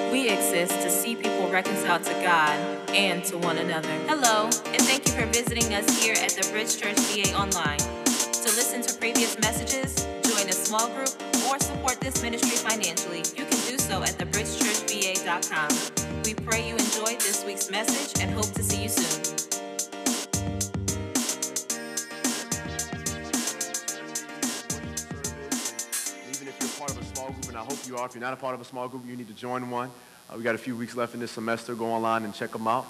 We exist to see people reconciled to God and to one another. Hello, and thank you for visiting us here at the Bridge Church VA Online. To listen to previous messages, join a small group, or support this ministry financially, you can do so at thebridgechurchva.com. We pray you enjoyed this week's message and hope to see you soon. Part of a small group, and I hope you are. If you're not a part of a small group, you need to join one. We got a few weeks left in this semester. Go online and check them out.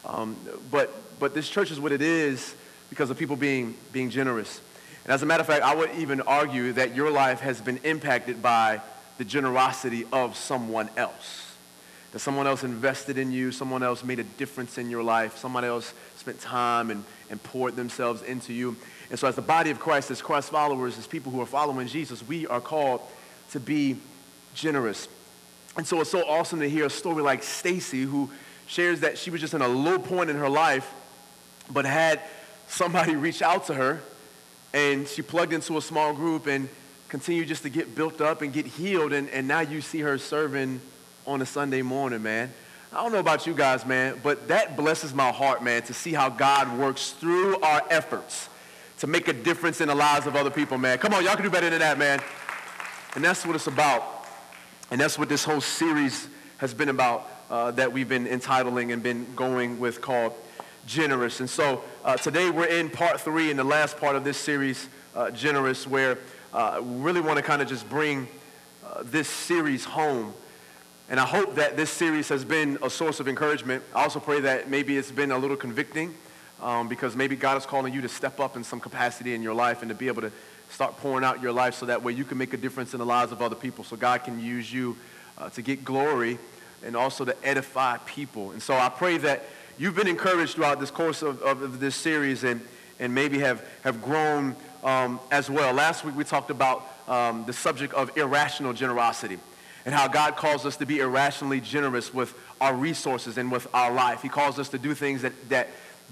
But this church is what it is because of people being generous. And as a matter of fact, I would even argue that your life has been impacted by the generosity of someone else. That someone else invested in you, someone else made a difference in your life, someone else spent time and poured themselves into you. And so as the body of Christ, as Christ followers, as people who are following Jesus, we are called to be generous. And so it's so awesome to hear a story like Stacy, who shares that she was just in a low point in her life, but had somebody reach out to her, and she plugged into a small group and continued just to get built up and get healed, and now you see her serving on a Sunday morning, man. I don't know about you guys, man, but that blesses my heart, man, to see how God works through our efforts to make a difference in the lives of other people, man. Come on, y'all can do better than that, man. And that's what it's about. And that's what this whole series has been about that we've been entitling and been going with called Generous. And so today we're in part 3 in the last part of this series, Generous, where we really want to kind of just bring this series home. And I hope that this series has been a source of encouragement. I also pray that maybe it's been a little convicting because maybe God is calling you to step up in some capacity in your life and to be able to start pouring out your life so that way you can make a difference in the lives of other people, so God can use you to get glory and also to edify people. And so I pray that you've been encouraged throughout this course of this series and maybe have grown as well. Last week we talked about the subject of irrational generosity and how God calls us to be irrationally generous with our resources and with our life. He calls us to do things that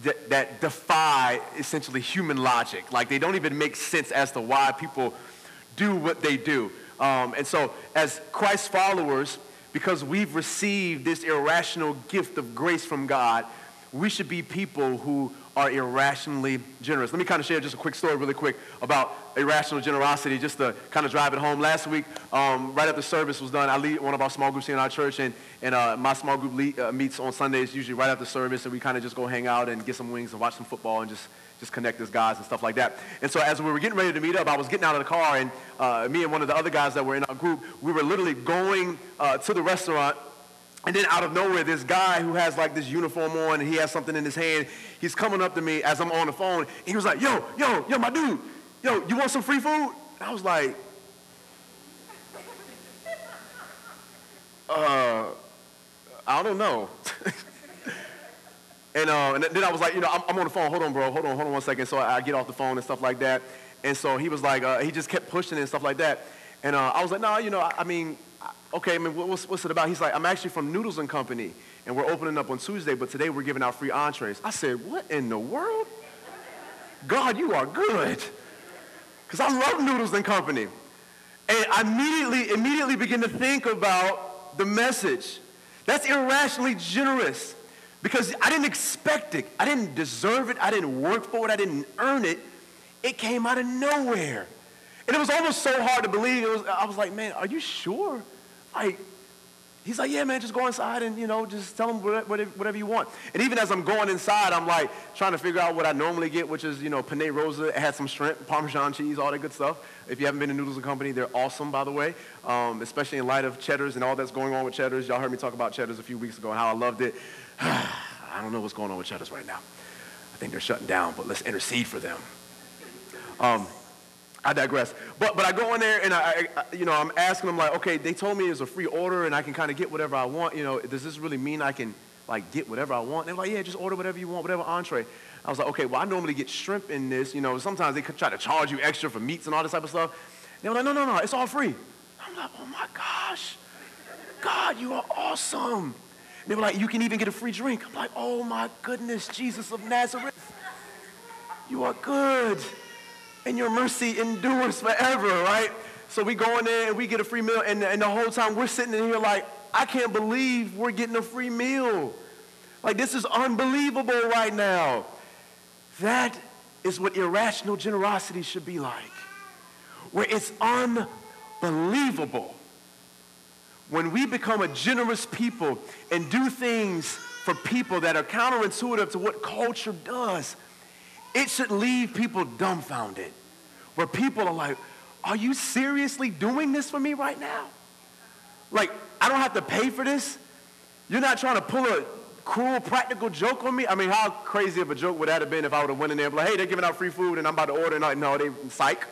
defy essentially human logic. Like they don't even make sense as to why people do what they do. And so as Christ followers, because we've received this irrational gift of grace from God, we should be people who are irrationally generous. Let me kind of share just a quick story really quick about irrational generosity just to kind of drive it home. Last week, right after service was done, I lead one of our small groups here in our church, and my small group meets on Sundays usually right after service, and we kind of just go hang out and get some wings and watch some football and just connect as guys and stuff like that. And so as we were getting ready to meet up, I was getting out of the car, and me and one of the other guys that were in our group, we were literally going to the restaurant. And then out of nowhere, this guy who has like this uniform on and he has something in his hand, he's coming up to me as I'm on the phone. And he was like, yo, my dude, you want some free food? And I was like, I don't know. and then I was like, I'm on the phone. Hold on, bro. Hold on 1 second. So I get off the phone and stuff like that. And so he was like, he just kept pushing and stuff like that. And I was like, no, okay, what's it about? He's like, I'm actually from Noodles and Company, and we're opening up on Tuesday, but today we're giving out free entrees. I said, what in the world? God, you are good. Because I love Noodles and Company. And I immediately begin to think about the message. That's irrationally generous because I didn't expect it. I didn't deserve it. I didn't work for it. I didn't earn it. It came out of nowhere. And it was almost so hard to believe. I was like, man, are you sure? He's like, yeah, man, just go inside and, just tell them whatever you want. And even as I'm going inside, I'm like trying to figure out what I normally get, which is, penne rosa. It had some shrimp, Parmesan cheese, all that good stuff. If you haven't been to Noodles and Company, they're awesome, by the way, especially in light of Cheddar's and all that's going on with Cheddar's. Y'all heard me talk about Cheddar's a few weeks ago and how I loved it. I don't know what's going on with Cheddar's right now. I think they're shutting down, but let's intercede for them. I digress. But I go in there and I'm asking them like, okay, they told me it's a free order and I can kind of get whatever I want. Does this really mean I can like get whatever I want? And they're like, yeah, just order whatever you want, whatever entree. I was like, okay, well I normally get shrimp in this. Sometimes they could try to charge you extra for meats and all this type of stuff. And they were like, no, it's all free. I'm like, oh my gosh, God, you are awesome. And they were like, you can even get a free drink. I'm like, oh my goodness, Jesus of Nazareth, you are good. And your mercy endures forever, right? So we go in there and we get a free meal, and the whole time we're sitting in here like, I can't believe we're getting a free meal. Like, this is unbelievable right now. That is what irrational generosity should be like, where it's unbelievable. When we become a generous people and do things for people that are counterintuitive to what culture does, it should leave people dumbfounded, where people are like, are you seriously doing this for me right now? Like, I don't have to pay for this? You're not trying to pull a cruel practical joke on me? I mean, how crazy of a joke would that have been if I would have went in there and be like, hey, they're giving out free food and I'm about to order, and no, they psych.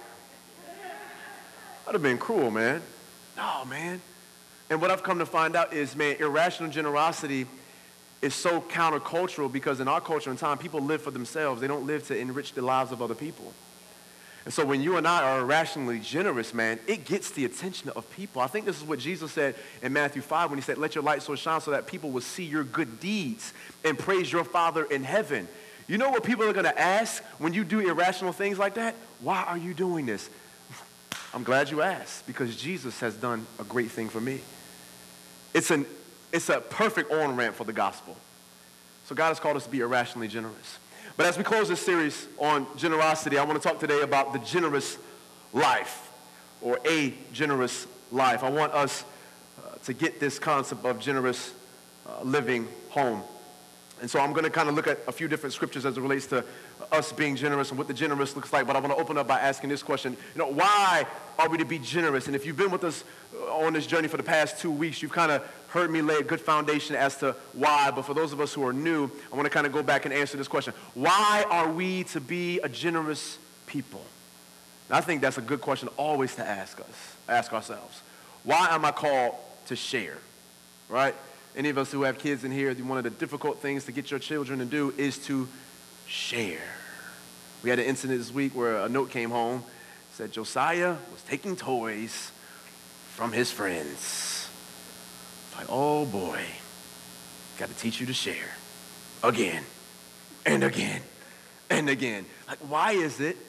That'd have been cruel, man. No, man. And what I've come to find out is, man, irrational generosity is so countercultural, because in our culture and time, people live for themselves. They don't live to enrich the lives of other people. And so when you and I are irrationally generous, man, it gets the attention of people. I think this is what Jesus said in Matthew 5 when he said, let your light so shine so that people will see your good deeds and praise your Father in heaven. You know what people are going to ask when you do irrational things like that? Why are you doing this? I'm glad you asked, because Jesus has done a great thing for me. It's a perfect on-ramp for the gospel. So God has called us to be irrationally generous. But as we close this series on generosity, I want to talk today about the generous life, or a generous life. I want us to get this concept of generous living home. And so I'm going to kind of look at a few different scriptures as it relates to us being generous and what the generous looks like. But I want to open up by asking this question. Why are we to be generous? And if you've been with us on this journey for the past 2 weeks, you've kind of heard me lay a good foundation as to why. But for those of us who are new, I want to kind of go back and answer this question. Why are we to be a generous people? And I think that's a good question always to ask ourselves. Why am I called to share, right? Any of us who have kids in here, one of the difficult things to get your children to do is to share. We had an incident this week where a note came home, said Josiah was taking toys from his friends. Like, oh boy, got to teach you to share again and again and again. Like, why is it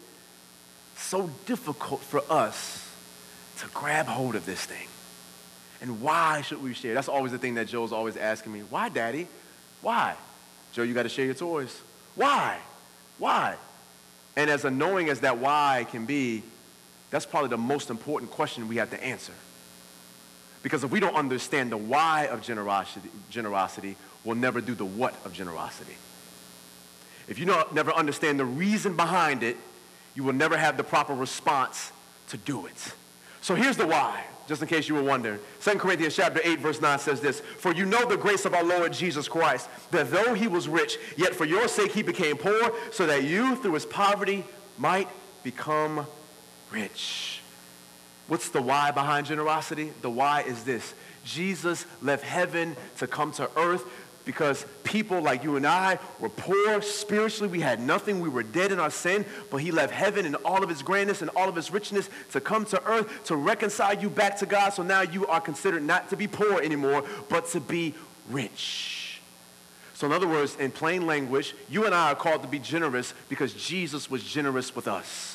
so difficult for us to grab hold of this thing? And why should we share? That's always the thing that Joe's always asking me. Why, Daddy? Why? Joe, you got to share your toys. Why? Why? And as annoying as that why can be, that's probably the most important question we have to answer. Because if we don't understand the why of generosity, we'll never do the what of generosity. If you never understand the reason behind it, you will never have the proper response to do it. So here's the why, just in case you were wondering. 2 Corinthians chapter 8, verse 9 says this, for you know the grace of our Lord Jesus Christ, that though he was rich, yet for your sake he became poor, so that you through his poverty might become rich. What's the why behind generosity? The why is this. Jesus left heaven to come to earth because people like you and I were poor spiritually. We had nothing. We were dead in our sin. But he left heaven in all of its grandness and all of its richness to come to earth to reconcile you back to God. So now you are considered not to be poor anymore, but to be rich. So in other words, in plain language, you and I are called to be generous because Jesus was generous with us.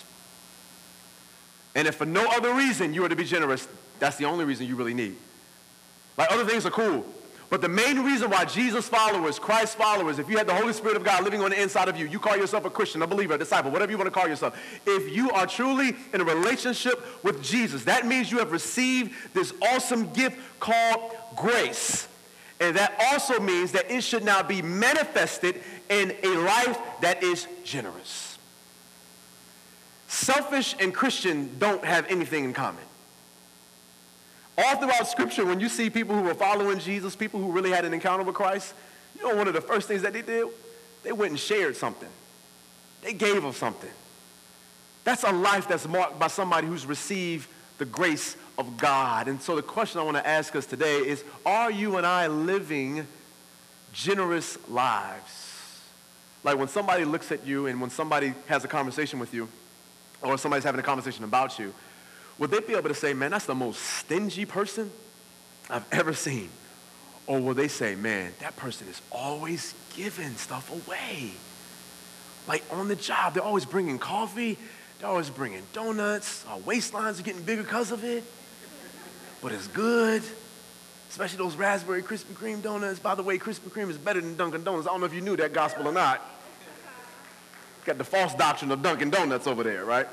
And if for no other reason you are to be generous, that's the only reason you really need. Like, other things are cool. But the main reason why Jesus followers, Christ followers, if you have the Holy Spirit of God living on the inside of you, you call yourself a Christian, a believer, a disciple, whatever you want to call yourself. If you are truly in a relationship with Jesus, that means you have received this awesome gift called grace. And that also means that it should now be manifested in a life that is generous. Selfish and Christian don't have anything in common. All throughout Scripture, when you see people who were following Jesus, people who really had an encounter with Christ, you know one of the first things that they did? They went and shared something. They gave of something. That's a life that's marked by somebody who's received the grace of God. And so the question I want to ask us today is, are you and I living generous lives? Like when somebody looks at you and when somebody has a conversation with you, or somebody's having a conversation about you, would they be able to say, man, that's the most stingy person I've ever seen? Or will they say, man, that person is always giving stuff away? Like on the job, they're always bringing coffee, they're always bringing donuts, our waistlines are getting bigger because of it, but it's good. especially those raspberry Krispy Kreme donuts. By the way, Krispy Kreme is better than Dunkin' Donuts. I don't know if you knew that gospel or not. Got the false doctrine of Dunkin' Donuts over there, right?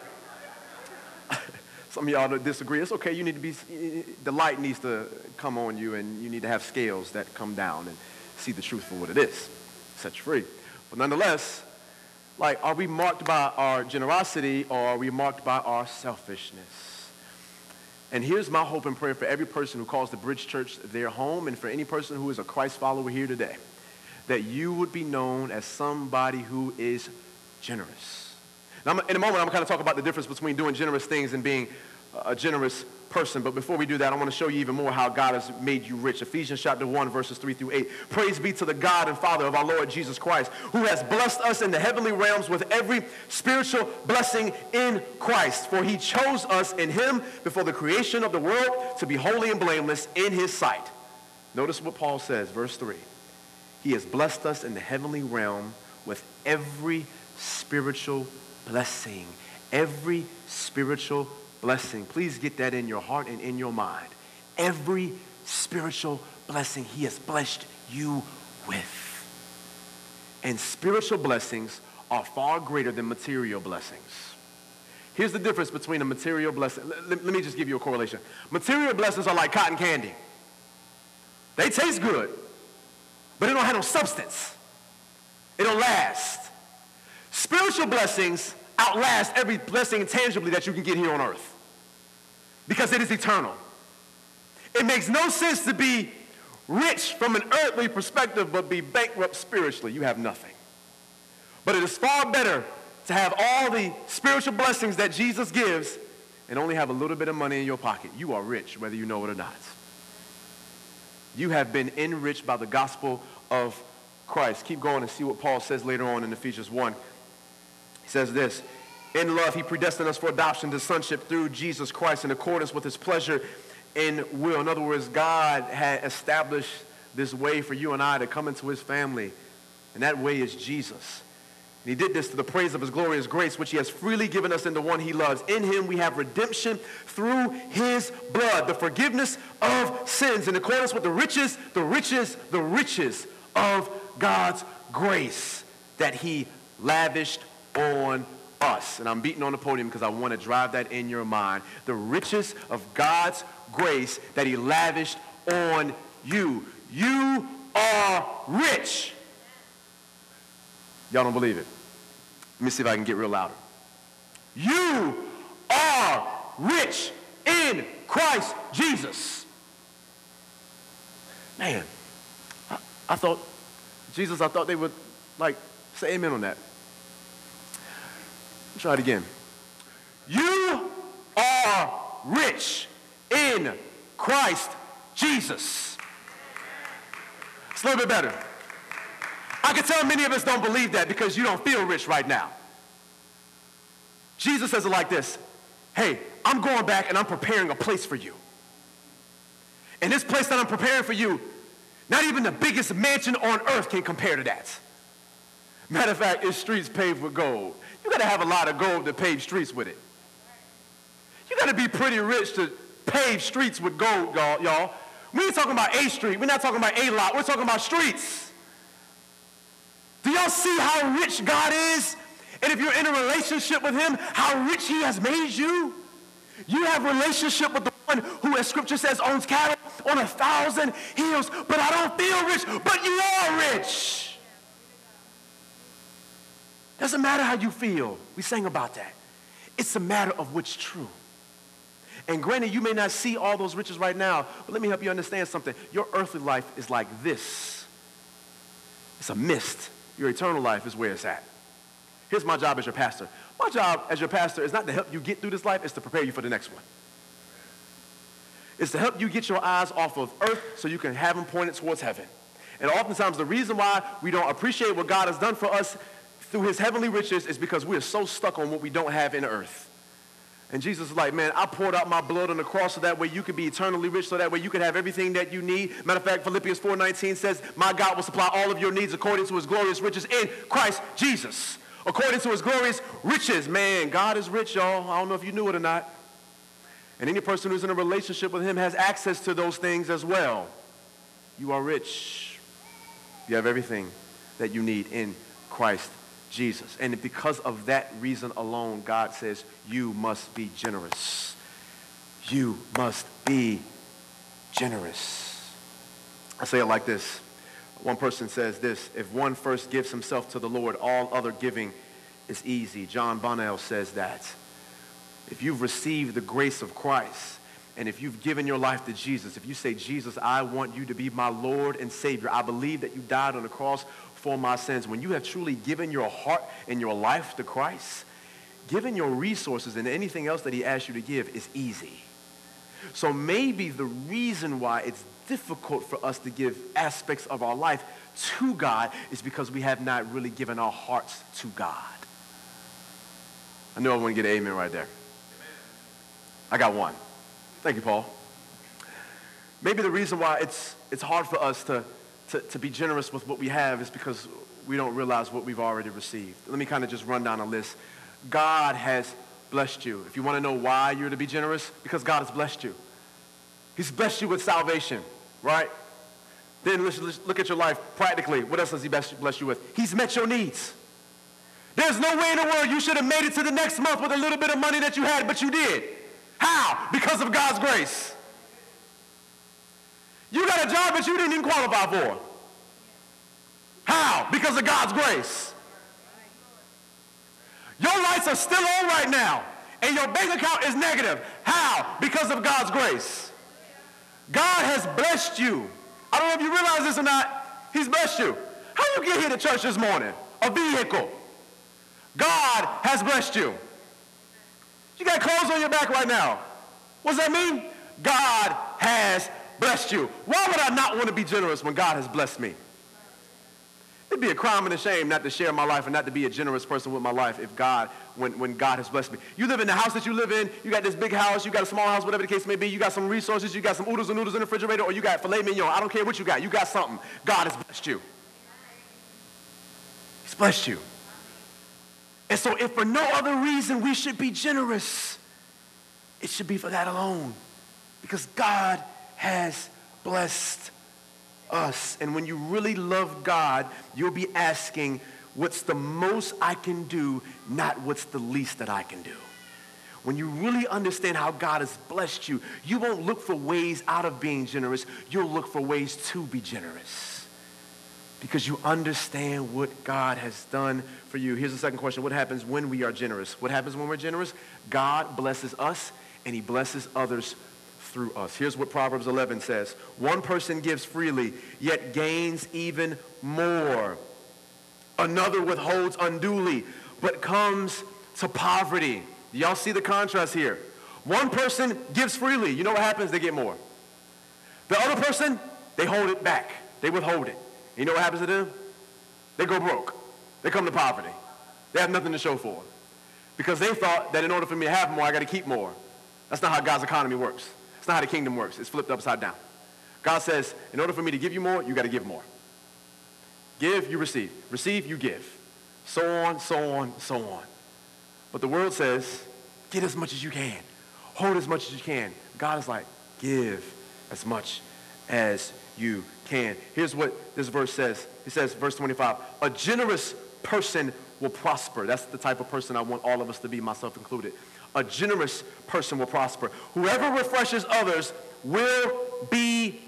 Some of y'all disagree. It's okay. You need to be, the light needs to come on you, and you need to have scales that come down and see the truth for what it is. Set you free. But nonetheless, like, are we marked by our generosity, or are we marked by our selfishness? And here's my hope and prayer for every person who calls the Bridge Church their home, and for any person who is a Christ follower here today, that you would be known as somebody who is generous. Now, in a moment, I'm going to talk about the difference between doing generous things and being a generous person. But before we do that, I want to show you even more how God has made you rich. Ephesians chapter 1, verses 3 through 8. Praise be to the God and Father of our Lord Jesus Christ, who has blessed us in the heavenly realms with every spiritual blessing in Christ. For he chose us in him before the creation of the world to be holy and blameless in his sight. Notice what Paul says, verse 3. He has blessed us in the heavenly realm with every spiritual blessing. Every spiritual blessing. Please get that in your heart and in your mind. Every spiritual blessing he has blessed you with. And spiritual blessings are far greater than material blessings. Here's the difference between a material blessing. Let me just give you a correlation. Material blessings are like cotton candy. They taste good, but they don't have no substance. It don't last. Spiritual blessings outlast every blessing tangibly that you can get here on earth, because it is eternal. It makes no sense to be rich from an earthly perspective but be bankrupt spiritually. You have nothing. But it is far better to have all the spiritual blessings that Jesus gives and only have a little bit of money in your pocket. You are rich whether you know it or not. You have been enriched by the gospel of Christ. Keep going and see what Paul says later on in Ephesians 1. He says this: in love, he predestined us for adoption to sonship through Jesus Christ in accordance with his pleasure and will. In other words, God had established this way for you and I to come into his family, and that way is Jesus. And he did this to the praise of his glorious grace, which he has freely given us in the one he loves. In him we have redemption through his blood, the forgiveness of sins in accordance with the riches of God's grace that he lavished on us. And I'm beating on the podium because I want to drive that in your mind. The riches of God's grace that he lavished on you. You are rich. Y'all don't believe it? Let me see if I can get real louder. You are rich in Christ Jesus. Man, I thought they would like say amen on that. Try it again. You are rich in Christ Jesus. It's a little bit better. I can tell many of us don't believe that because you don't feel rich right now. Jesus says it like this: hey, I'm going back and I'm preparing a place for you. And this place that I'm preparing for you, not even the biggest mansion on earth can compare to that. Matter of fact, it's streets paved with gold. You got to have a lot of gold to pave streets with it. You got to be pretty rich to pave streets with gold, y'all. We ain't talking about A Street. We're not talking about A lot. We're talking about streets. Do y'all see how rich God is? And if you're in a relationship with him, how rich he has made you? You have a relationship with the one who, as scripture says, owns cattle on 1,000 hills. But I don't feel rich, but you are rich. Doesn't matter how you feel. We sang about that. It's a matter of what's true. And granted, you may not see all those riches right now, but let me help you understand something. Your earthly life is like this. It's a mist. Your eternal life is where it's at. Here's my job as your pastor. My job as your pastor is not to help you get through this life, it's to prepare you for the next one. It's to help you get your eyes off of earth so you can have them pointed towards heaven. And oftentimes the reason why we don't appreciate what God has done for us through his heavenly riches is because we are so stuck on what we don't have in earth. And Jesus is like, man, I poured out my blood on the cross so that way you could be eternally rich, so that way you could have everything that you need. Matter of fact, Philippians 4:19 says, my God will supply all of your needs according to his glorious riches in Christ Jesus. According to his glorious riches. Man, God is rich, y'all. I don't know if you knew it or not. And any person who's in a relationship with him has access to those things as well. You are rich. You have everything that you need in Christ Jesus. And because of that reason alone, God says, you must be generous. You must be generous. I say it like this. One person says this: if one first gives himself to the Lord, all other giving is easy. John Bonnell says that. If you've received the grace of Christ, and if you've given your life to Jesus, if you say, Jesus, I want you to be my Lord and Savior. I believe that you died on the cross for my sins. When you have truly given your heart and your life to Christ, giving your resources and anything else that he asks you to give is easy. So maybe the reason why it's difficult for us to give aspects of our life to God is because we have not really given our hearts to God. I know I want to get an amen right there. I got one. Thank you, Paul. Maybe the reason why it's hard for us to be generous with what we have is because we don't realize what we've already received. Let me kind of just run down a list. God has blessed you. If you want to know why you're to be generous, because God has blessed you. He's blessed you with salvation, right? Then let's look at your life practically. What else has he blessed you with? He's met your needs. There's no way in the world you should have made it to the next month with a little bit of money that you had, but you did. How? Because of God's grace. You got a job that you didn't even qualify for. How? Because of God's grace. Your lights are still on right now, and your bank account is negative. How? Because of God's grace. God has blessed you. I don't know if you realize this or not. He's blessed you. How did you get here to church this morning? A vehicle. God has blessed you. You got clothes on your back right now. What does that mean? God has blessed you. Why would I not want to be generous when God has blessed me? It'd be a crime and a shame not to share my life and not to be a generous person with my life if God, when God has blessed me. You live in the house that you live in, you got this big house, you got a small house, whatever the case may be, you got some resources, you got some oodles and noodles in the refrigerator, or you got filet mignon. I don't care what you got something. God has blessed you. He's blessed you. And so if for no other reason we should be generous, it should be for that alone. Because God has blessed us. And when you really love God, you'll be asking, what's the most I can do, not what's the least that I can do. When you really understand how God has blessed you, you won't look for ways out of being generous. You'll look for ways to be generous. Because you understand what God has done for you. Here's the second question. What happens when we are generous? What happens when we're generous? God blesses us, and he blesses others through us. Here's what Proverbs 11 says. One person gives freely, yet gains even more. Another withholds unduly, but comes to poverty. Y'all see the contrast here. One person gives freely. You know what happens? They get more. The other person, they hold it back. They withhold it. You know what happens to them? They go broke. They come to poverty. They have nothing to show for it. Because they thought that in order for me to have more, I got to keep more. That's not how God's economy works. It's not how the kingdom works. It's flipped upside down. God says, in order for me to give you more, you got to give more. Give, you receive. Receive, you give. So on, so on, so on. But the world says, get as much as you can. Hold as much as you can. God is like, give as much as you can. Here's what this verse says. It says, verse 25, a generous person will prosper. That's the type of person I want all of us to be, myself included. A generous person will prosper. Whoever refreshes others will be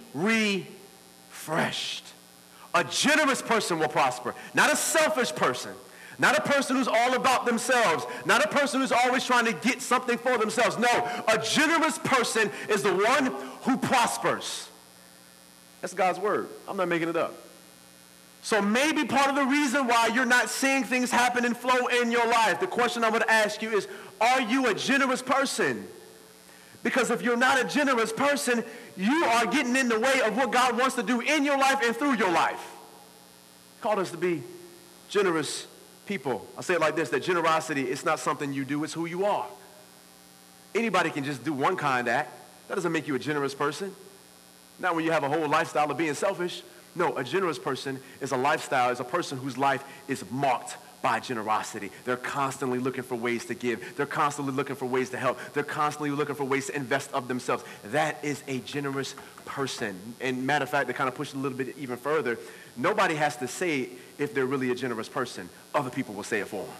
refreshed. A generous person will prosper. Not a selfish person. Not a person who's all about themselves. Not a person who's always trying to get something for themselves. No, a generous person is the one who prospers. That's God's word. I'm not making it up. So maybe part of the reason why you're not seeing things happen and flow in your life, the question I would ask you is, are you a generous person? Because if you're not a generous person, you are getting in the way of what God wants to do in your life and through your life. He called us to be generous people. I say it like this, that generosity is not something you do, it's who you are. Anybody can just do one kind act. That doesn't make you a generous person. Not when you have a whole lifestyle of being selfish. No, a generous person is a lifestyle, is a person whose life is marked by generosity. They're constantly looking for ways to give. They're constantly looking for ways to help. They're constantly looking for ways to invest of themselves. That is a generous person. And matter of fact, to kind of push it a little bit even further, nobody has to say if they're really a generous person. Other people will say it for them.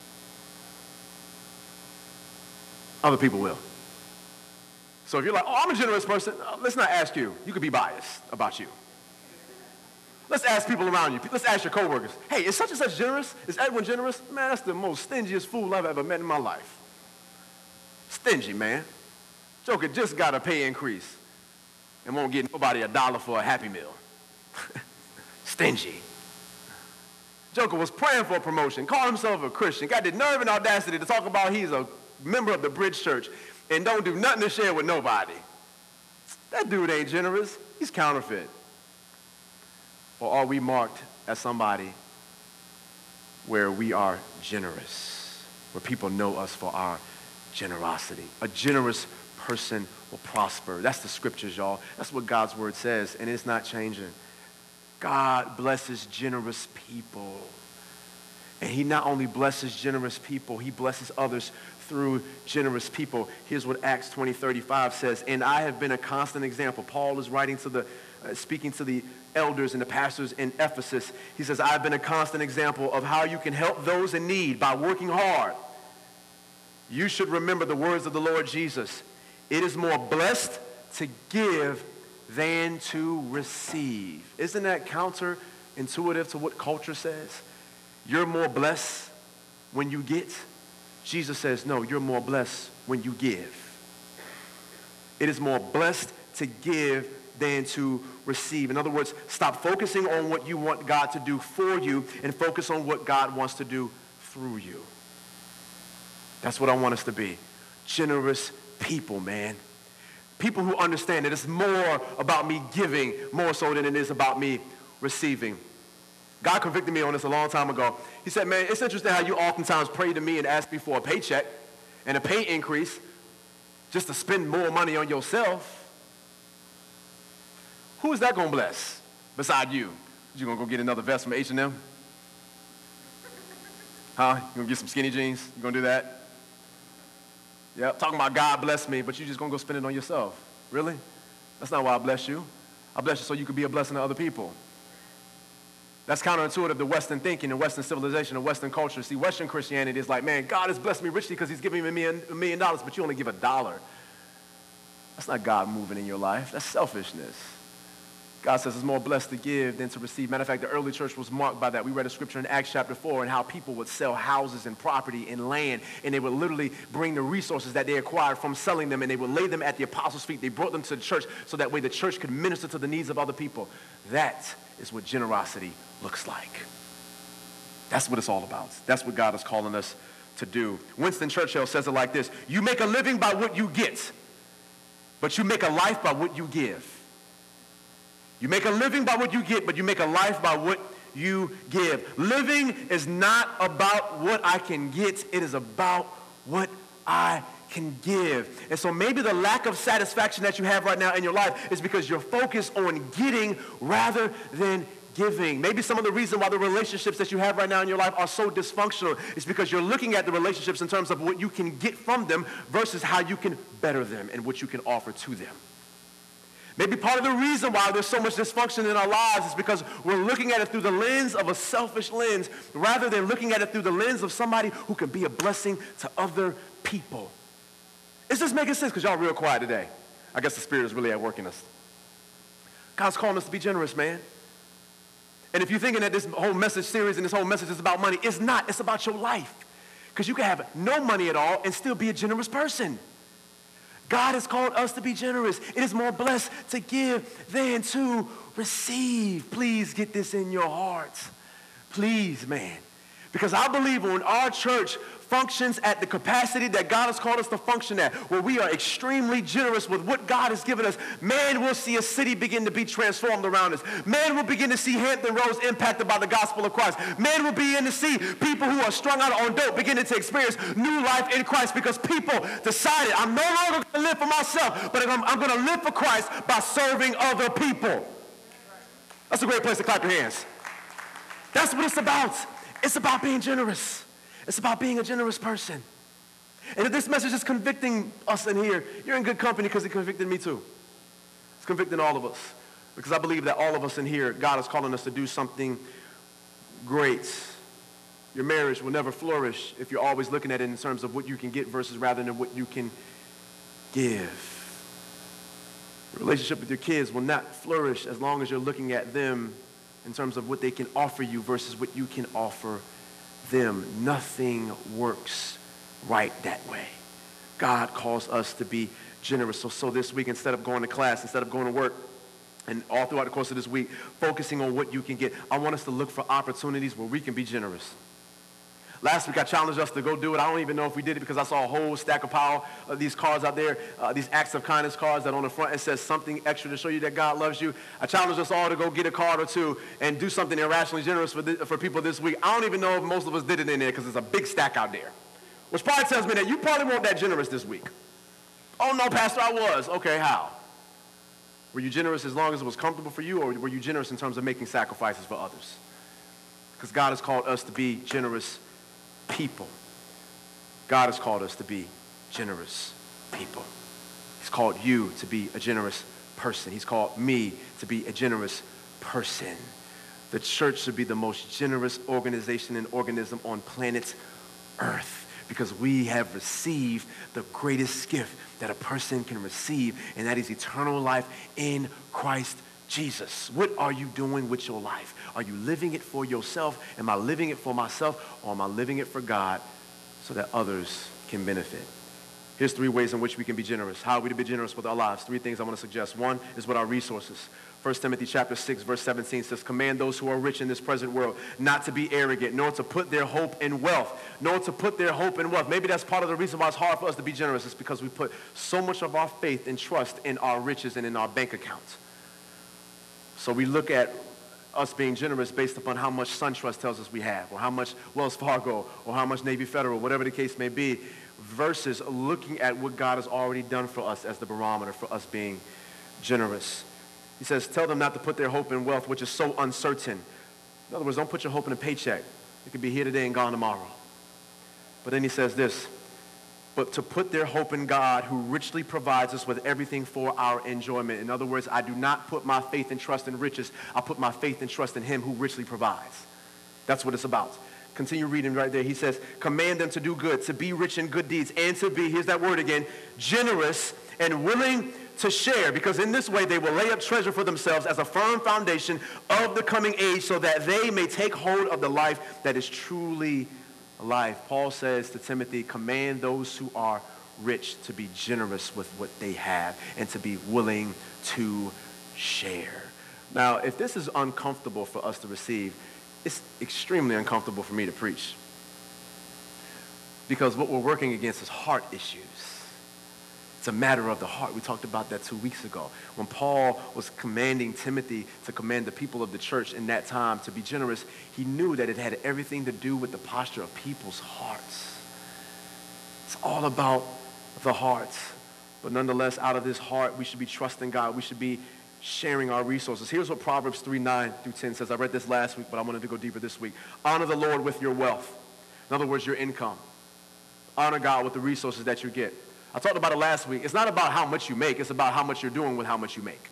Other people will. So if you're like, oh, I'm a generous person, let's not ask you. You could be biased about you. Let's ask people around you. Let's ask your coworkers. Hey, is such and such generous? Is Edwin generous? Man, that's the most stingiest fool I've ever met in my life. Stingy, man. Joker just got a pay increase and won't get nobody $1 for a Happy Meal. Stingy. Joker was praying for a promotion, called himself a Christian, got the nerve and audacity to talk about he's a member of the Bridge Church and don't do nothing to share with nobody. That dude ain't generous. He's counterfeit. Or are we marked as somebody where we are generous, where people know us for our generosity? A generous person will prosper. That's the scriptures, y'all. That's what God's word says, and it's not changing. God blesses generous people. And he not only blesses generous people, he blesses others through generous people. Here's what Acts 20:35 says, and I have been a constant example. Paul is writing to speaking to the elders and the pastors in Ephesus. He says, I've been a constant example of how you can help those in need by working hard. You should remember the words of the Lord Jesus. It is more blessed to give than to receive. Isn't that counterintuitive to what culture says? You're more blessed when you get. Jesus says, no, you're more blessed when you give. It is more blessed to give than to receive. In other words, stop focusing on what you want God to do for you and focus on what God wants to do through you. That's what I want us to be. Generous people, man. People who understand that it's more about me giving more so than it is about me receiving. God convicted me on this a long time ago. He said, man, it's interesting how you oftentimes pray to me and ask me for a paycheck and a pay increase just to spend more money on yourself. Who is that going to bless beside you? You going to go get another vest from H&M? Huh? You going to get some skinny jeans? You going to do that? Yep, talking about God bless me, but you just going to go spend it on yourself. Really? That's not why I bless you. I bless you so you can be a blessing to other people. That's counterintuitive to Western thinking and Western civilization and Western culture. See, Western Christianity is like, man, God has blessed me richly because he's giving me $1 million, but you only give $1. That's not God moving in your life. That's selfishness. God says it's more blessed to give than to receive. Matter of fact, the early church was marked by that. We read a scripture in Acts chapter 4 and how people would sell houses and property and land, and they would literally bring the resources that they acquired from selling them, and they would lay them at the apostles' feet. They brought them to the church so that way the church could minister to the needs of other people. That is what generosity looks like. That's what it's all about. That's what God is calling us to do. Winston Churchill says it like this: you make a living by what you get, but you make a life by what you give. You make a living by what you get, but you make a life by what you give. Living is not about what I can get. It is about what I can give. And so maybe the lack of satisfaction that you have right now in your life is because you're focused on getting rather than giving. Maybe some of the reason why the relationships that you have right now in your life are so dysfunctional is because you're looking at the relationships in terms of what you can get from them versus how you can better them and what you can offer to them. Maybe part of the reason why there's so much dysfunction in our lives is because we're looking at it through the lens of a selfish lens rather than looking at it through the lens of somebody who can be a blessing to other people. Is this making sense? Because y'all real quiet today. I guess the Spirit is really at work in us. God's calling us to be generous, man. And if you're thinking that this whole message series and this whole message is about money, it's not. It's about your life. Because you can have no money at all and still be a generous person. God has called us to be generous. It is more blessed to give than to receive. Please get this in your hearts. Please, man. Because I believe when our church functions at the capacity that God has called us to function at, where we are extremely generous with what God has given us, man, we'll see a city begin to be transformed around us. Man, we'll begin to see Hampton Roads impacted by the gospel of Christ. Man, we'll begin to see people who are strung out on dope beginning to experience new life in Christ because people decided, I'm no longer going to live for myself, but I'm going to live for Christ by serving other people. That's a great place to clap your hands. That's what it's about. It's about being generous. It's about being a generous person. And if this message is convicting us in here, you're in good company because it convicted me too. It's convicting all of us. Because I believe that all of us in here, God is calling us to do something great. Your marriage will never flourish if you're always looking at it in terms of what you can get versus rather than what you can give. Your relationship with your kids will not flourish as long as you're looking at them in terms of what they can offer you versus what you can offer them. Nothing works right that way. God calls us to be generous. So this week, instead of going to class, instead of going to work, and all throughout the course of this week, focusing on what you can get, I want us to look for opportunities where we can be generous. Last week, I challenged us to go do it. I don't even know if we did it because I saw a whole stack of pile of these cards out there, these acts of kindness cards that on the front it says something extra to show you that God loves you. I challenged us all to go get a card or two and do something irrationally generous for people this week. I don't even know if most of us did it in there because there's a big stack out there, which probably tells me that you probably weren't that generous this week. Oh, no, Pastor, I was. Okay, how? Were you generous as long as it was comfortable for you, or were you generous in terms of making sacrifices for others? Because God has called us to be generous people. God has called us to be generous people. He's called you to be a generous person. He's called me to be a generous person. The church should be the most generous organization and organism on planet Earth because we have received the greatest gift that a person can receive, and that is eternal life in Christ Jesus. What are you doing with your life? Are you living it for yourself? Am I living it for myself? Or am I living it for God so that others can benefit? Here's 3 ways in which we can be generous. How are we to be generous with our lives? 3 things I want to suggest. 1 is with our resources. 1 Timothy chapter 6, verse 17 says, command those who are rich in this present world not to be arrogant, nor to put their hope in wealth, nor to put their hope in wealth. Maybe that's part of the reason why it's hard for us to be generous. It's because we put so much of our faith and trust in our riches and in our bank accounts. So we look at us being generous based upon how much SunTrust tells us we have, or how much Wells Fargo, or how much Navy Federal, whatever the case may be, versus looking at what God has already done for us as the barometer for us being generous. He says, tell them not to put their hope in wealth, which is so uncertain. In other words, don't put your hope in a paycheck. It could be here today and gone tomorrow. But then he says this, but to put their hope in God, who richly provides us with everything for our enjoyment. In other words, I do not put my faith and trust in riches. I put my faith and trust in him who richly provides. That's what it's about. Continue reading right there. He says, command them to do good, to be rich in good deeds, and to be, here's that word again, generous and willing to share, because in this way they will lay up treasure for themselves as a firm foundation of the coming age, so that they may take hold of the life that is truly life. Paul says to Timothy, command those who are rich to be generous with what they have and to be willing to share. Now, if this is uncomfortable for us to receive, it's extremely uncomfortable for me to preach, because what we're working against is heart issues. It's a matter of the heart. We talked about that 2 weeks ago. When Paul was commanding Timothy to command the people of the church in that time to be generous, he knew that it had everything to do with the posture of people's hearts. It's all about the heart. But nonetheless, out of this heart, we should be trusting God. We should be sharing our resources. Here's what Proverbs 3:9-10 says. I read this last week, but I wanted to go deeper this week. Honor the Lord with your wealth. In other words, your income. Honor God with the resources that you get. I talked about it last week. It's not about how much you make. It's about how much you're doing with how much you make.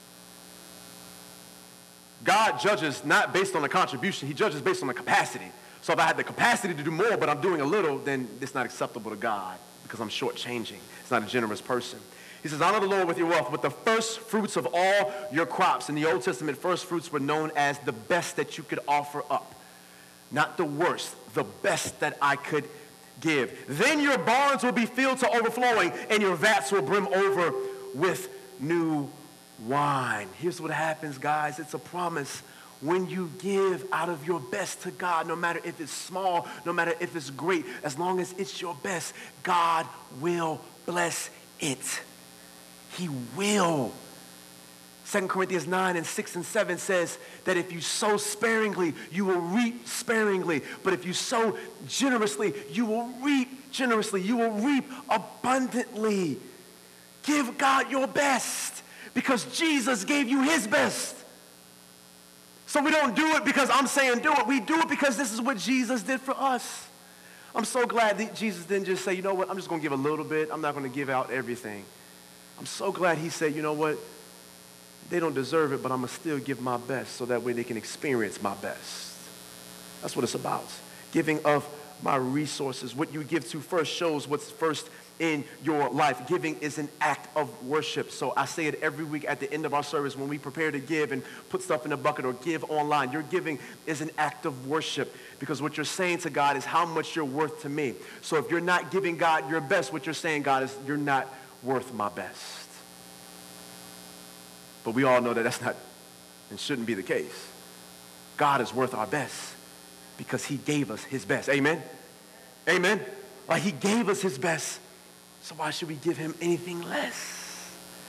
God judges not based on the contribution. He judges based on the capacity. So if I had the capacity to do more, but I'm doing a little, then it's not acceptable to God because I'm shortchanging. It's not a generous person. He says, honor the Lord with your wealth, with the first fruits of all your crops. In the Old Testament, first fruits were known as the best that you could offer up. Not the worst, the best that I could give. Then your barns will be filled to overflowing, and your vats will brim over with new wine. Here's what happens, guys. It's a promise. When you give out of your best to God, no matter if it's small, no matter if it's great, as long as it's your best, God will bless it. He will. 2 Corinthians 9:6-7 says that if you sow sparingly, you will reap sparingly. But if you sow generously, you will reap generously. You will reap abundantly. Give God your best because Jesus gave you his best. So we don't do it because I'm saying do it. We do it because this is what Jesus did for us. I'm so glad that Jesus didn't just say, you know what, I'm just going to give a little bit. I'm not going to give out everything. I'm so glad he said, you know what, they don't deserve it, but I'm going to still give my best so that way they can experience my best. That's what it's about. Giving of my resources. What you give to first shows what's first in your life. Giving is an act of worship. So I say it every week at the end of our service when we prepare to give and put stuff in a bucket or give online. Your giving is an act of worship because what you're saying to God is how much you're worth to me. So if you're not giving God your best, what you're saying, God, is you're not worth my best. But we all know that that's not and shouldn't be the case. God is worth our best because he gave us his best. Amen? Amen? Like he gave us his best. So why should we give him anything less?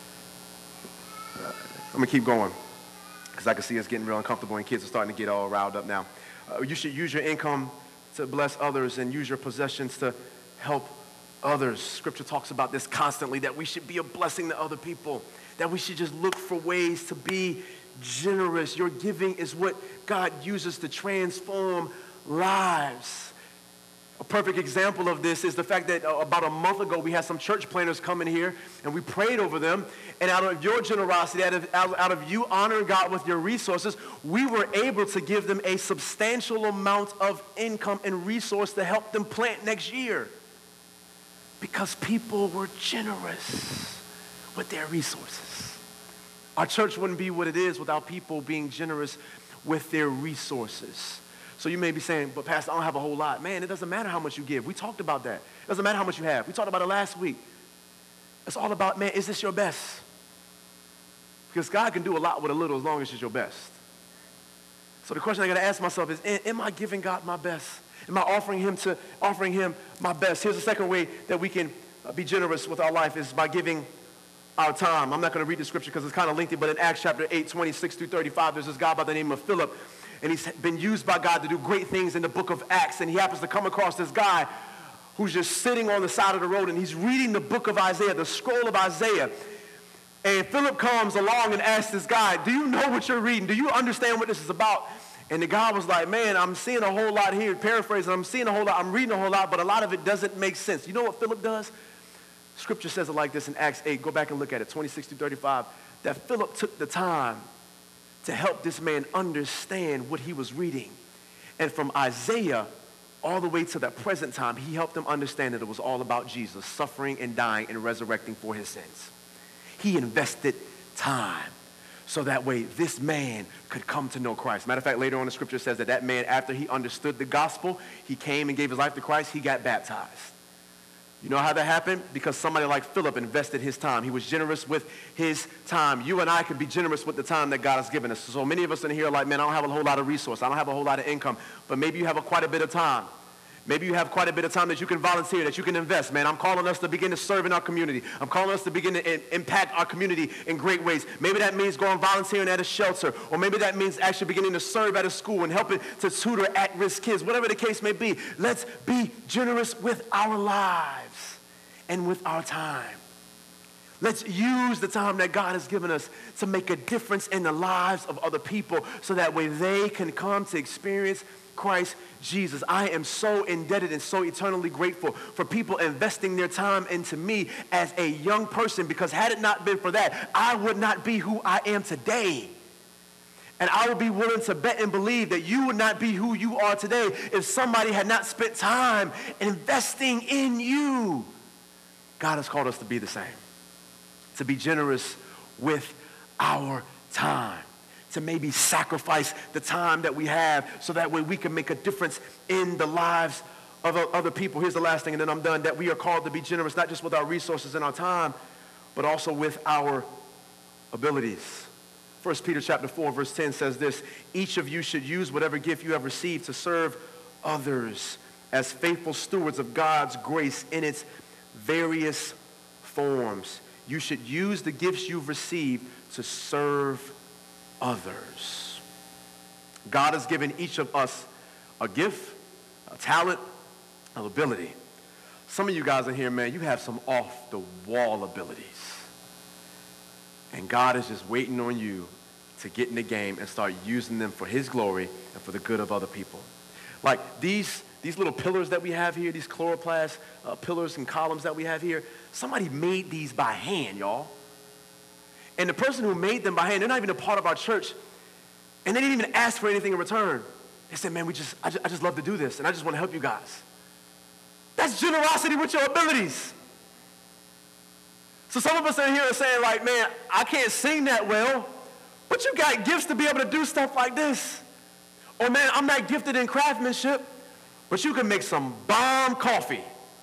I'm going to keep going because I can see us getting real uncomfortable and kids are starting to get all riled up now. You should use your income to bless others and use your possessions to help others. Scripture talks about this constantly, that we should be a blessing to other people, that we should just look for ways to be generous. Your giving is what God uses to transform lives. A perfect example of this is the fact that about a month ago, we had some church planners come in here and we prayed over them. And out of your generosity, out of you honoring God with your resources, we were able to give them a substantial amount of income and resource to help them plant next year. Because people were generous with their resources. Our church wouldn't be what it is without people being generous with their resources. So you may be saying, but Pastor, I don't have a whole lot. Man, it doesn't matter how much you give. We talked about that. It doesn't matter how much you have. We talked about it last week. It's all about, man, is this your best? Because God can do a lot with a little as long as it's your best. So the question I got to ask myself is, am I giving God my best? Am I offering him my best? Here's the second way that we can be generous with our life is by giving our time. I'm not going to read the scripture because it's kind of lengthy, but in Acts chapter 8, 26 through 35, there's this guy by the name of Philip. And he's been used by God to do great things in the book of Acts. And he happens to come across this guy who's just sitting on the side of the road and he's reading the book of Isaiah, the scroll of Isaiah. And Philip comes along and asks this guy, do you know what you're reading? Do you understand what this is about? And the guy was like, man, I'm seeing a whole lot here. Paraphrasing, I'm seeing a whole lot. I'm reading a whole lot, but a lot of it doesn't make sense. You know what Philip does? Scripture says it like this in Acts 8. Go back and look at it, 26 through 35. That Philip took the time to help this man understand what he was reading. And from Isaiah all the way to the present time, he helped him understand that it was all about Jesus suffering and dying and resurrecting for his sins. He invested time so that way this man could come to know Christ. Matter of fact, later on the scripture says that man, after he understood the gospel, he came and gave his life to Christ, he got baptized. You know how that happened? Because somebody like Philip invested his time. He was generous with his time. You and I could be generous with the time that God has given us. So many of us in here are like, man, I don't have a whole lot of resource. I don't have a whole lot of income. But maybe you have quite a bit of time. Maybe you have quite a bit of time that you can volunteer, that you can invest. Man, I'm calling us to begin to serve in our community. I'm calling us to begin to impact our community in great ways. Maybe that means going volunteering at a shelter, or maybe that means actually beginning to serve at a school and helping to tutor at-risk kids. Whatever the case may be, let's be generous with our lives and with our time. Let's use the time that God has given us to make a difference in the lives of other people so that way they can come to experience Christ Jesus. I am so indebted and so eternally grateful for people investing their time into me as a young person, because had it not been for that, I would not be who I am today. And I would be willing to bet and believe that you would not be who you are today if somebody had not spent time investing in you. God has called us to be the same, to be generous with our time, to maybe sacrifice the time that we have so that way we can make a difference in the lives of other people. Here's the last thing, and then I'm done, that we are called to be generous, not just with our resources and our time, but also with our abilities. 1 Peter chapter 4, verse 10 says this: each of you should use whatever gift you have received to serve others as faithful stewards of God's grace in its various forms. You should use the gifts you've received to serve others. God has given each of us a gift, a talent, an ability. Some of you guys in here, man, you have some off-the-wall abilities. And God is just waiting on you to get in the game and start using them for his glory and for the good of other people. Like these little pillars that we have here, these chloroplast pillars and columns that we have here, somebody made these by hand, y'all. And the person who made them by hand, they're not even a part of our church, and they didn't even ask for anything in return. They said, man, I just love to do this, and I just want to help you guys. That's generosity with your abilities. So some of us are here saying, like, man, I can't sing that well, but you got gifts to be able to do stuff like this. Or, man, I'm not gifted in craftsmanship, but you can make some bomb coffee.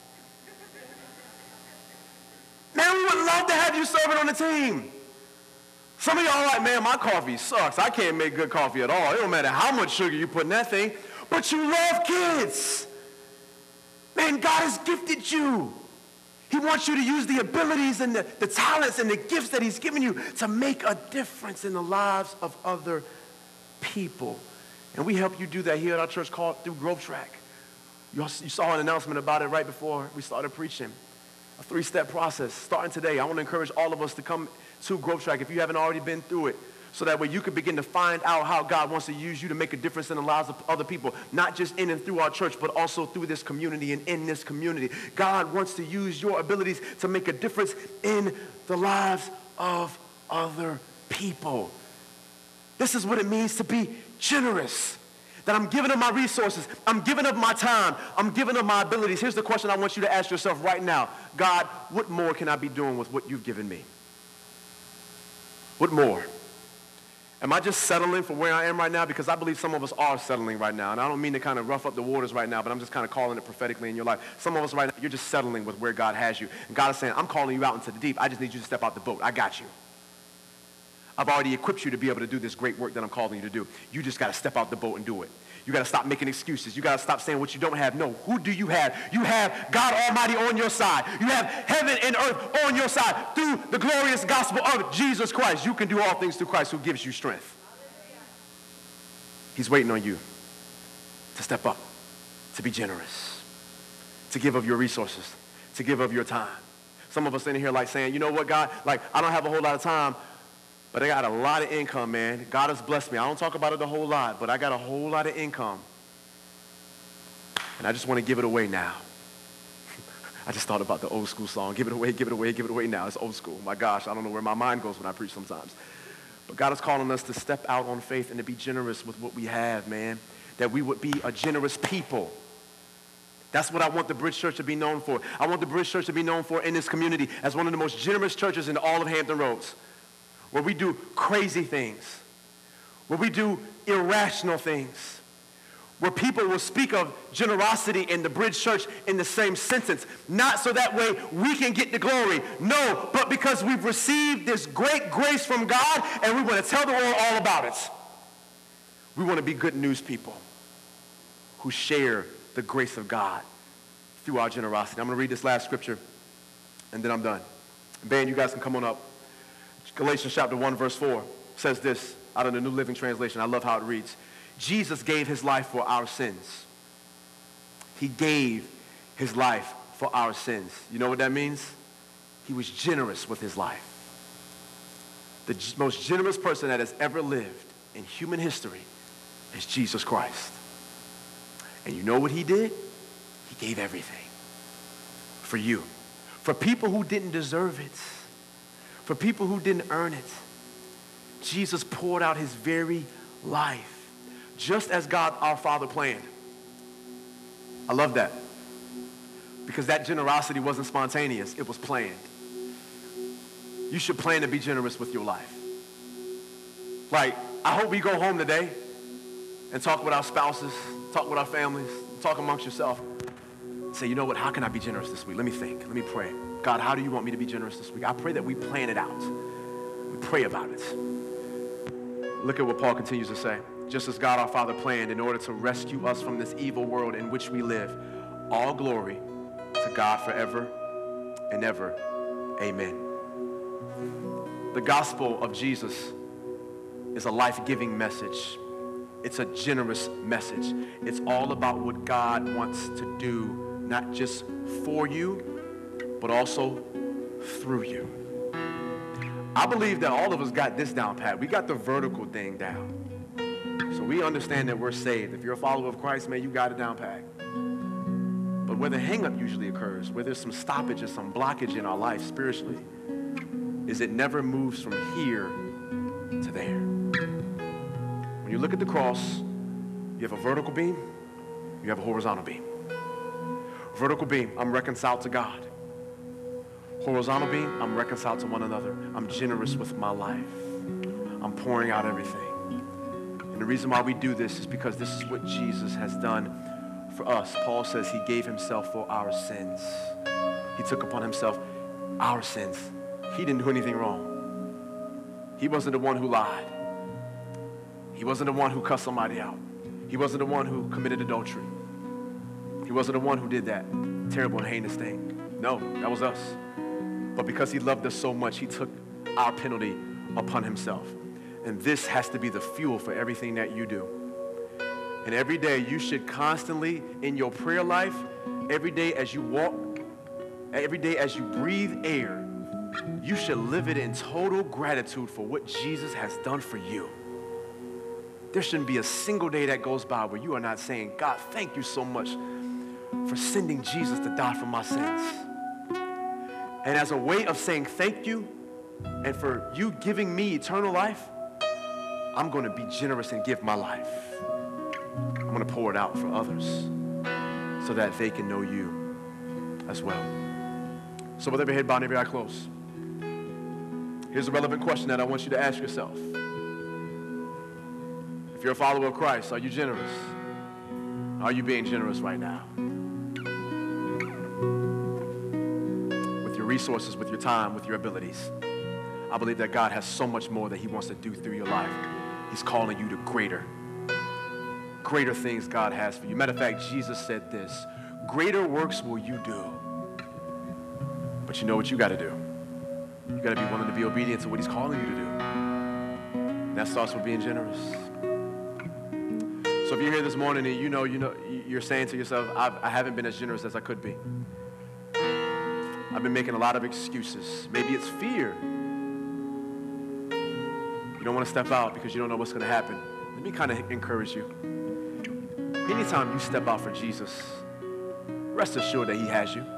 Man, we would love to have you serving on the team. Some of y'all are like, man, my coffee sucks. I can't make good coffee at all. It don't matter how much sugar you put in that thing, but you love kids. Man, God has gifted you. He wants you to use the abilities and the talents and the gifts that he's given you to make a difference in the lives of other people. And we help you do that here at our church called through Growth Track. You saw an announcement about it right before we started preaching. A 3-step process. Starting today, I want to encourage all of us to come to Growth Track if you haven't already been through it, so that way you can begin to find out how God wants to use you to make a difference in the lives of other people, not just in and through our church, but also through this community and in this community. God wants to use your abilities to make a difference in the lives of other people. This is what it means to be generous. That I'm giving up my resources, I'm giving up my time, I'm giving up my abilities. Here's the question I want you to ask yourself right now. God, what more can I be doing with what you've given me? What more? Am I just settling for where I am right now? Because I believe some of us are settling right now. And I don't mean to kind of rough up the waters right now, but I'm just kind of calling it prophetically in your life. Some of us right now, you're just settling with where God has you. And God is saying, I'm calling you out into the deep. I just need you to step out the boat. I got you. I've already equipped you to be able to do this great work that I'm calling you to do. You just got to step out the boat and do it. You got to stop making excuses. You got to stop saying what you don't have. No, who do you have? You have God Almighty on your side. You have heaven and earth on your side through the glorious gospel of Jesus Christ. You can do all things through Christ who gives you strength. He's waiting on you to step up, to be generous, to give of your resources, to give of your time. Some of us in here like saying, you know what, God, like I don't have a whole lot of time, but I got a lot of income, man. God has blessed me. I don't talk about it a whole lot, but I got a whole lot of income. And I just want to give it away now. I just thought about the old school song, give it away, give it away, give it away now. It's old school. My gosh, I don't know where my mind goes when I preach sometimes. But God is calling us to step out on faith and to be generous with what we have, man. That we would be a generous people. That's what I want the Bridge Church to be known for. I want the Bridge Church to be known for in this community as one of the most generous churches in all of Hampton Roads. Where we do crazy things, where we do irrational things, where people will speak of generosity in the Bridge Church in the same sentence, not so that way we can get the glory, no, but because we've received this great grace from God and we want to tell the world all about it. We want to be good news people who share the grace of God through our generosity. I'm going to read this last scripture and then I'm done. Band, you guys can come on up. Galatians chapter 1, verse 4 says this out of the New Living Translation. I love how it reads. Jesus gave his life for our sins. He gave his life for our sins. You know what that means? He was generous with his life. The most generous person that has ever lived in human history is Jesus Christ. And you know what he did? He gave everything for you. For people who didn't deserve it. For people who didn't earn it, Jesus poured out his very life, just as God our Father planned. I love that, because that generosity wasn't spontaneous, it was planned. You should plan to be generous with your life. Like, I hope we go home today and talk with our spouses, talk with our families, talk amongst yourself. Say, you know what, how can I be generous this week? Let me think, let me pray. God, how do you want me to be generous this week? I pray that we plan it out. We pray about it. Look at what Paul continues to say. Just as God our Father planned in order to rescue us from this evil world in which we live, all glory to God forever and ever. Amen. The gospel of Jesus is a life-giving message. It's a generous message. It's all about what God wants to do, not just for you, but also through you. I believe that all of us got this down pat. We got the vertical thing down. So we understand that we're saved. If you're a follower of Christ, man, you got it down pat. But where the hang-up usually occurs, where there's some stoppage or some blockage in our life spiritually, is it never moves from here to there. When you look at the cross, you have a vertical beam, you have a horizontal beam. Vertical beam, I'm reconciled to God. Horizontal beam, I'm reconciled to one another. I'm generous with my life. I'm pouring out everything. And the reason why we do this is because this is what Jesus has done for us. Paul says he gave himself for our sins. He took upon himself our sins. He didn't do anything wrong. He wasn't the one who lied. He wasn't the one who cussed somebody out. He wasn't the one who committed adultery. He wasn't the one who did that terrible and heinous thing. No, that was us. But because he loved us so much, he took our penalty upon himself. And this has to be the fuel for everything that you do. And every day you should constantly, in your prayer life, every day as you walk, every day as you breathe air, you should live it in total gratitude for what Jesus has done for you. There shouldn't be a single day that goes by where you are not saying, God, thank you so much for sending Jesus to die for my sins. And as a way of saying thank you and for you giving me eternal life, I'm going to be generous and give my life. I'm going to pour it out for others so that they can know you as well. So with every head bowed and every eye closed, here's a relevant question that I want you to ask yourself. If you're a follower of Christ, are you generous? Are you being generous right now? With your resources, with your time, with your abilities. I believe that God has so much more that he wants to do through your life. He's calling you to greater things God has for you. Matter of fact, Jesus said this, greater works will you do. But you know what you got to do? You got to be willing to be obedient to what he's calling you to do. And that starts with being generous. So if you're here this morning and you're saying to yourself, I haven't been as generous as I could be. I've been making a lot of excuses. Maybe it's fear. You don't want to step out because you don't know what's going to happen. Let me kind of encourage you. Anytime you step out for Jesus, rest assured that he has you.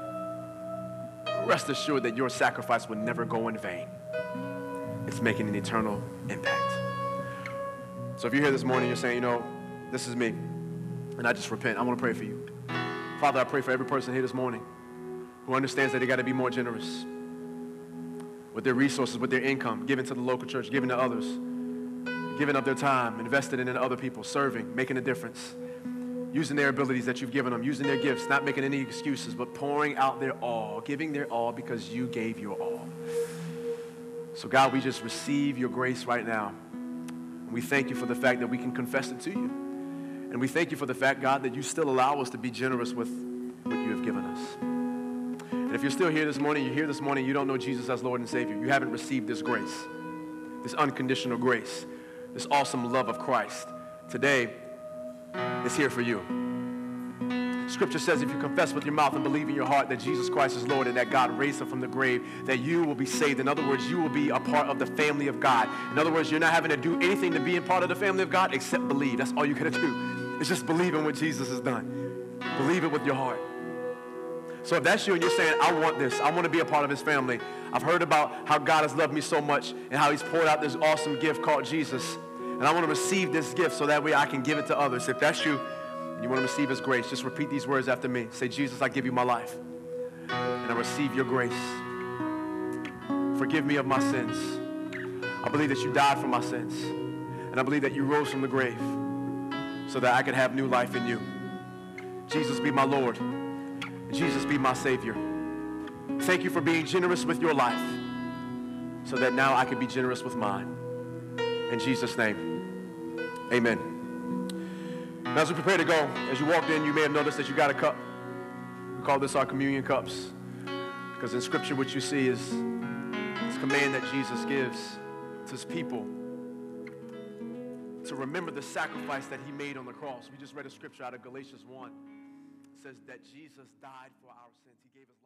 Rest assured that your sacrifice will never go in vain. It's making an eternal impact. So if you're here this morning, you're saying, this is me, and I just repent. I want to pray for you. Father, I pray for every person here this morning who understands that they got to be more generous with their resources, with their income, giving to the local church, giving to others, giving up their time, invested in other people, serving, making a difference, using their abilities that you've given them, using their gifts, not making any excuses, but pouring out their all, giving their all because you gave your all. So God, we just receive your grace right now. And we thank you for the fact that we can confess it to you. And we thank you for the fact, God, that you still allow us to be generous with what you have given us. And if you're still here this morning, you don't know Jesus as Lord and Savior. You haven't received this grace, this unconditional grace, this awesome love of Christ. Today is here for you. Scripture says if you confess with your mouth and believe in your heart that Jesus Christ is Lord and that God raised him from the grave, that you will be saved. In other words, you will be a part of the family of God. In other words, you're not having to do anything to be a part of the family of God except believe. That's all you got to do. It's just believe in what Jesus has done. Believe it with your heart. So if that's you and you're saying, I want this, I want to be a part of his family. I've heard about how God has loved me so much and how he's poured out this awesome gift called Jesus. And I want to receive this gift so that way I can give it to others. If that's you, and you want to receive his grace, just repeat these words after me. Say, Jesus, I give you my life. And I receive your grace. Forgive me of my sins. I believe that you died for my sins. And I believe that you rose from the grave so that I could have new life in you. Jesus, be my Lord. Jesus, be my Savior. Thank you for being generous with your life so that now I can be generous with mine. In Jesus' name, amen. Now, as we prepare to go, as you walked in, you may have noticed that you got a cup. We call this our communion cups because in Scripture what you see is this command that Jesus gives to his people to remember the sacrifice that he made on the cross. We just read a scripture out of Galatians 1. It says that Jesus died for our sins. He gave his life.